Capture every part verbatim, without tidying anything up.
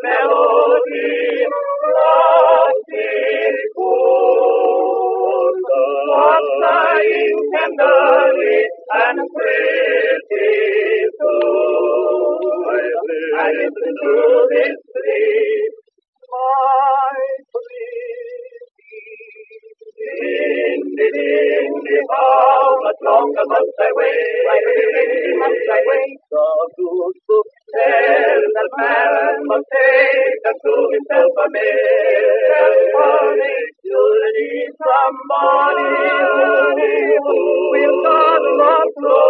melody, rustic cool, but sighing tenderly and pretty too. I listen to this stream, my Windy, windy, how much longer must I wait? Why, windy, must I wait? The good book says that man must take unto himself a mate. You'll need somebody who will not love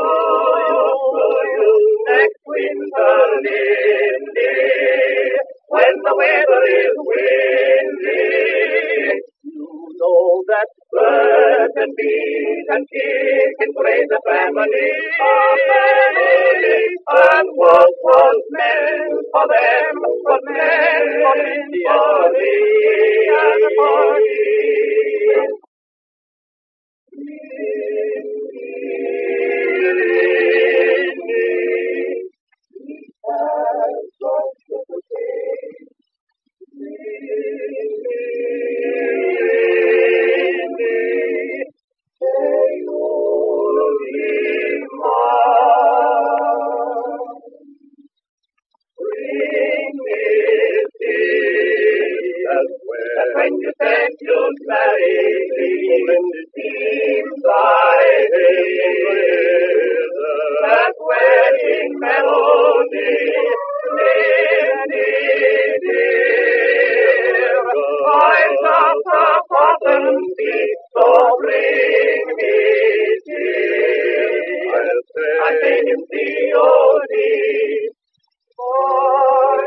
you next winter, Lindy, when the weather is windy. Know that birds and bees and chickens raise a family, a family, and what was meant for them was meant for India, and for me. When you said you'd marry me, it seems I hear that wedding melody, Lindy dear. I've got a cotton beat, so bring me tea. I say him C O D, my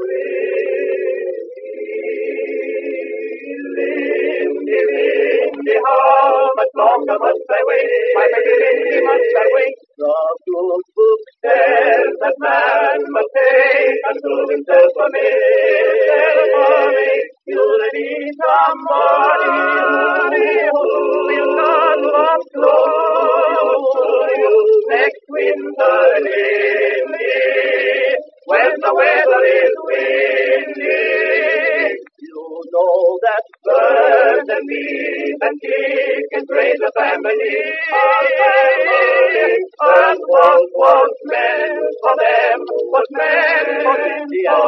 Lindy, Lindy, how much longer must I wait? Why, Lindy, must I wait? The good book says that man must take unto himself a mate. You'll need somebody who will not love close to you next winter, Lindy, when the weather is windy. You know that birds and bees and chickens raise a family, a family, and what was meant for them was meant for India.